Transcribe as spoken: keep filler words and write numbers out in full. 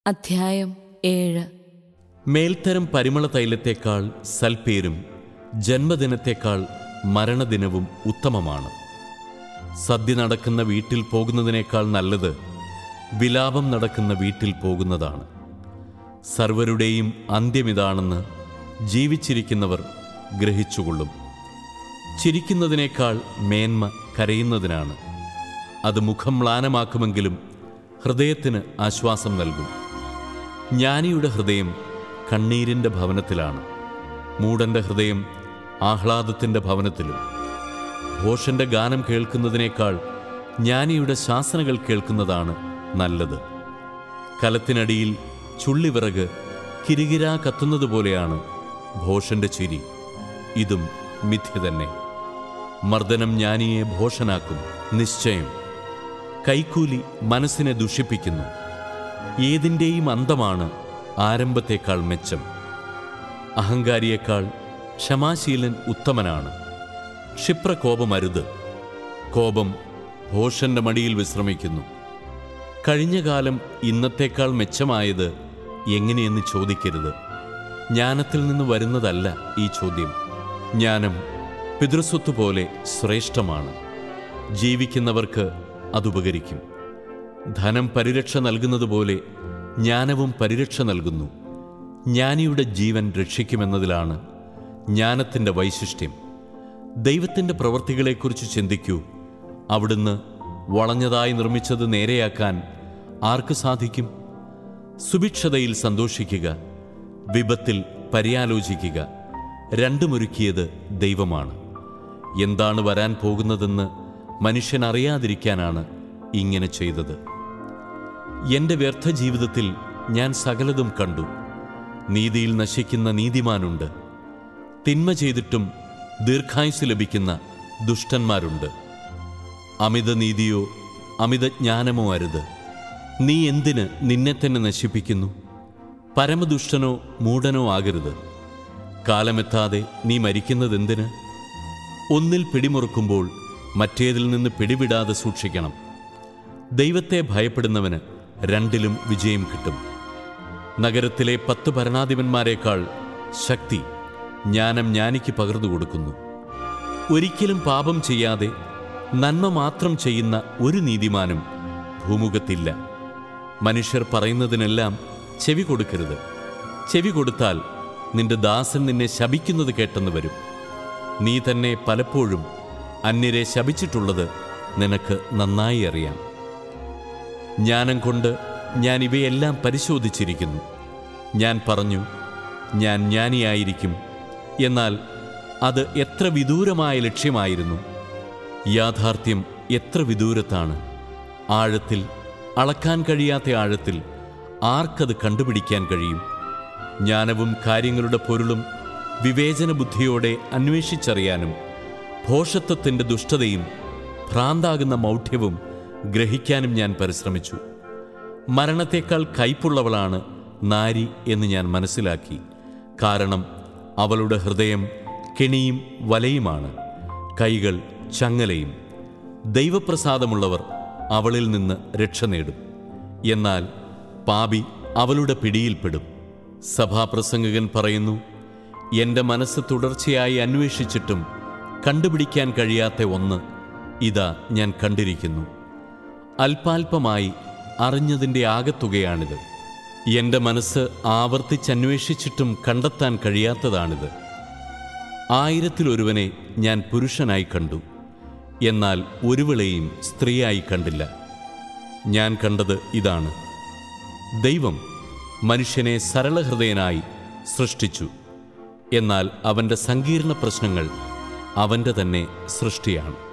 അധ്യായം ഏഴ്. മേൽത്തരം പരിമള തൈലത്തേക്കാൾ സൽപ്പേരും ജന്മദിനത്തേക്കാൾ മരണദിനവും ഉത്തമമാണ്. സദ്യ നടക്കുന്ന വീട്ടിൽ പോകുന്നതിനേക്കാൾ നല്ലത് വിലാപം നടക്കുന്ന വീട്ടിൽ പോകുന്നതാണ്. സർവരുടെയും അന്ത്യമിതാണെന്ന് ജീവിച്ചിരിക്കുന്നവർ ഗ്രഹിച്ചുകൊള്ളും. ചിരിക്കുന്നതിനേക്കാൾ മേന്മ കരയുന്നതിനാണ്. അത് മുഖം മ്ലാനമാക്കുമെങ്കിലും ഹൃദയത്തിന് ആശ്വാസം നൽകും. ജ്ഞാനിയുടെ ഹൃദയം കണ്ണീരിൻ്റെ ഭവനത്തിലാണ്, മൂഢൻ്റെ ഹൃദയം ആഹ്ലാദത്തിൻ്റെ ഭവനത്തിലും. ഭോഷൻ്റെ ഗാനം കേൾക്കുന്നതിനേക്കാൾ ജ്ഞാനിയുടെ ശാസനകൾ കേൾക്കുന്നതാണ് നല്ലത്. കലത്തിനടിയിൽ ചുള്ളിവിറക് കിരികിരാ കത്തുന്നതുപോലെയാണ് ഭോഷൻ്റെ ചിരി. ഇതും മിഥ്യ തന്നെ. മർദ്ദനം ജ്ഞാനിയെ ഭോഷനാക്കും നിശ്ചയം. കൈക്കൂലി മനസ്സിനെ ദുഷിപ്പിക്കുന്നു. ഏതിൻ്റെയും അന്തമാണ് ആരംഭത്തേക്കാൾ മെച്ചം. അഹങ്കാരിയേക്കാൾ ക്ഷമാശീലൻ ഉത്തമനാണ്. ക്ഷിപ്രകോപമരുത്. കോപം ഭോഷന്റെ മടിയിൽ വിശ്രമിക്കുന്നു. കഴിഞ്ഞ കാലം ഇന്നത്തേക്കാൾ മെച്ചമായത് എങ്ങനെയെന്ന് ചോദിക്കരുത്. ജ്ഞാനത്തിൽ നിന്ന് വരുന്നതല്ല ഈ ചോദ്യം. ജ്ഞാനം പിതൃസ്വത്ത് പോലെ ശ്രേഷ്ഠമാണ്. ജീവിക്കുന്നവർക്ക് അതുപകരിക്കും. ധനം പരിരക്ഷ നൽകുന്നതുപോലെ ജ്ഞാനവും പരിരക്ഷ നൽകുന്നു. ജ്ഞാനിയുടെ ജീവൻ രക്ഷിക്കുമെന്നതിലാണ് ജ്ഞാനത്തിൻ്റെ വൈശിഷ്ട്യം. ദൈവത്തിൻ്റെ പ്രവൃത്തികളെക്കുറിച്ച് ചിന്തിക്കൂ. അവിടുന്ന് വളഞ്ഞതായി നിർമ്മിച്ചത് നേരെയാക്കാൻ ആർക്ക് സാധിക്കും? സുഭിക്ഷതയിൽ സന്തോഷിക്കുക, വിപത്തിൽ പര്യാലോചിക്കുക. രണ്ടുമൊരുക്കിയത് ദൈവമാണ്. എന്താണ് വരാൻ പോകുന്നതെന്ന് മനുഷ്യൻ അറിയാതിരിക്കാനാണ് ഇങ്ങനെ ചെയ്തത്. എൻ്റെ വ്യർത്ഥ ജീവിതത്തിൽ ഞാൻ സകലതും കണ്ടു. നീതിയിൽ നശിക്കുന്ന നീതിമാനുണ്ട്. തിന്മ ചെയ്തിട്ടും ദീർഘായുസ് ലഭിക്കുന്ന ദുഷ്ടന്മാരുണ്ട്. അമിതനീതിയോ അമിതജ്ഞാനമോ അരുത്. നീ എന്തിന് നിന്നെ തന്നെ നശിപ്പിക്കുന്നു? പരമദുഷ്ടനോ മൂഢനോ ആകരുത്. കാലമെത്താതെ നീ മരിക്കുന്നതെന്തിന്? ഒന്നിൽ പിടിമുറുക്കുമ്പോൾ മറ്റേതിൽ നിന്ന് പിടിവിടാതെ സൂക്ഷിക്കണം. ദൈവത്തെ ഭയപ്പെടുന്നവന് രണ്ടിലും വിജയം കിട്ടും. നഗരത്തിലെ പത്ത് ഭരണാധിപന്മാരെക്കാൾ ശക്തി ജ്ഞാനം ജ്ഞാനിക്ക് പകർന്നു കൊടുക്കുന്നു. ഒരിക്കലും പാപം ചെയ്യാതെ നന്മ മാത്രം ചെയ്യുന്ന ഒരു നീതിമാനും ഭൂമുഖത്തില്ല. മനുഷ്യർ പറയുന്നതിനെല്ലാം ചെവി കൊടുക്കരുത്. ചെവി കൊടുത്താൽ നിന്റെ ദാസൻ നിന്നെ ശപിക്കുന്നത് കേട്ടെന്ന് വരും. നീ തന്നെ പലപ്പോഴും അന്യരെ ശപിച്ചിട്ടുള്ളത് നിനക്ക് നന്നായി അറിയാം. ജ്ഞാനം കൊണ്ട് ഞാൻ ഇവയെല്ലാം പരിശോധിച്ചിരിക്കുന്നു. ഞാൻ പറഞ്ഞു, ഞാൻ ജ്ഞാനിയായിരിക്കും. എന്നാൽ അത് എത്ര വിദൂരമായ ലക്ഷ്യമായിരുന്നു. യാഥാർത്ഥ്യം എത്ര വിദൂരത്താണ്. ആഴത്തിൽ, അളക്കാൻ കഴിയാത്ത ആഴത്തിൽ ആർക്കത് കണ്ടുപിടിക്കാൻ കഴിയും? ജ്ഞാനവും കാര്യങ്ങളുടെ പൊരുളും വിവേചന ബുദ്ധിയോടെ അന്വേഷിച്ചറിയാനും ഭോഷത്വത്തിൻ്റെ ദുഷ്ടതയും ഭ്രാന്താകുന്ന മൗഢ്യവും ഗ്രഹിക്കാനും ഞാൻ പരിശ്രമിച്ചു. മരണത്തേക്കാൾ കയ്പുള്ളവളാണ് നാരി എന്ന് ഞാൻ മനസ്സിലാക്കി. കാരണം അവളുടെ ഹൃദയം കെണിയും വലയുമാണ്, കൈകൾ ചങ്ങലയും. ദൈവപ്രസാദമുള്ളവർ അവളിൽ നിന്ന് രക്ഷ നേടും. എന്നാൽ പാപി അവളുടെ പിടിയിൽപ്പെടും. സഭാപ്രസംഗകൻ പറയുന്നു, എൻ്റെ മനസ്സ് തുടർച്ചയായി അന്വേഷിച്ചിട്ടും കണ്ടുപിടിക്കാൻ കഴിയാത്ത ഒന്ന് ഇതാ ഞാൻ കണ്ടിരിക്കുന്നു. അല്പാൽപമായി അറിഞ്ഞതിൻ്റെ ആകത്തുകയാണിത്. എൻ്റെ മനസ്സ് ആവർത്തിച്ചന്വേഷിച്ചിട്ടും കണ്ടെത്താൻ കഴിയാത്തതാണിത്. ആയിരത്തിലൊരുവനെ ഞാൻ പുരുഷനായി കണ്ടു, എന്നാൽ ഒരുവളെയും സ്ത്രീയായി കണ്ടില്ല. ഞാൻ കണ്ടത് ഇതാണ്: ദൈവം മനുഷ്യനെ സരളഹൃദയനായി സൃഷ്ടിച്ചു. എന്നാൽ അവൻ്റെ സങ്കീർണ പ്രശ്നങ്ങൾ അവൻ്റെ തന്നെ സൃഷ്ടിയാണ്.